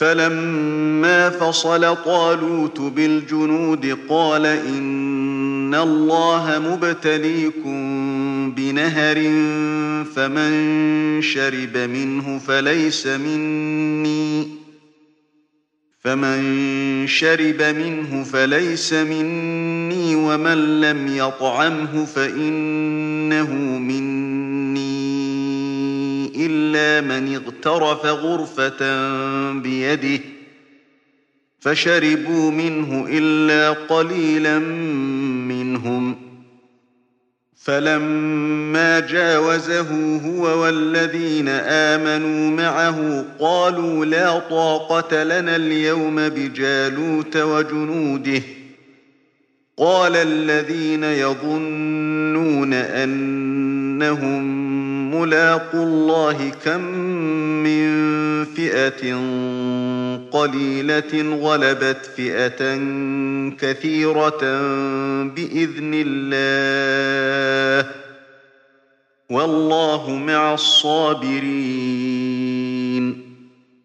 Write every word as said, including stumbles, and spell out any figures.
فلما فصل طالوت بالجنود قال إن الله مبتليكم بنهر فمن شرب منه فليس مني فمن شرب منه فليس مني ومن لم يطعمه فإنه مني إلا من اغترف غرفة بيده فشربوا منه إلا قليلا منهم. فلما جاوزه هو والذين آمنوا معه قالوا لا طاقة لنا اليوم بجالوت وجنوده. قال الذين يظنون أنهم ملاقو الله كم من فئة قليلة غلبت فئة كثيرة بإذن الله والله مع الصابرين.